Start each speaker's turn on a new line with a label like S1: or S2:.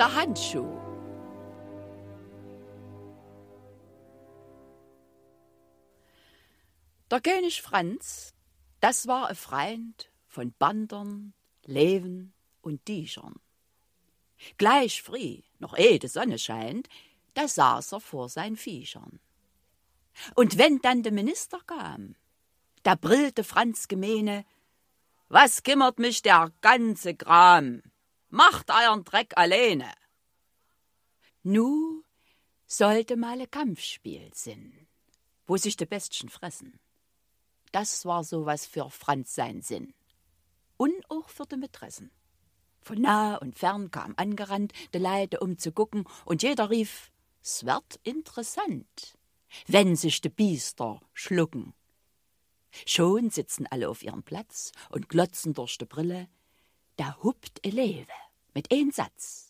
S1: der Handschuh. Der König Franz, das war ein Freund von Bandern, Löwen und Dichern. Gleich früh, noch ehe die Sonne scheint, da saß er vor seinen Viechern. Und wenn dann der Minister kam, da brillte Franz gemeine: Was kümmert mich der ganze Kram? Macht euren Dreck alleine. Nu sollte mal ein Kampfspiel sinn, wo sich die Bestien fressen. Das war sowas für Franz sein Sinn. Und auch für die Mätressen. Von nah und fern kam angerannt de Leute, um zu gucken, und jeder rief: S wird interessant, wenn sich die Biester schlucken. Schon sitzen alle auf ihrem Platz und glotzen durch die Brille. Da huppt ein Löwe mit ein Satz: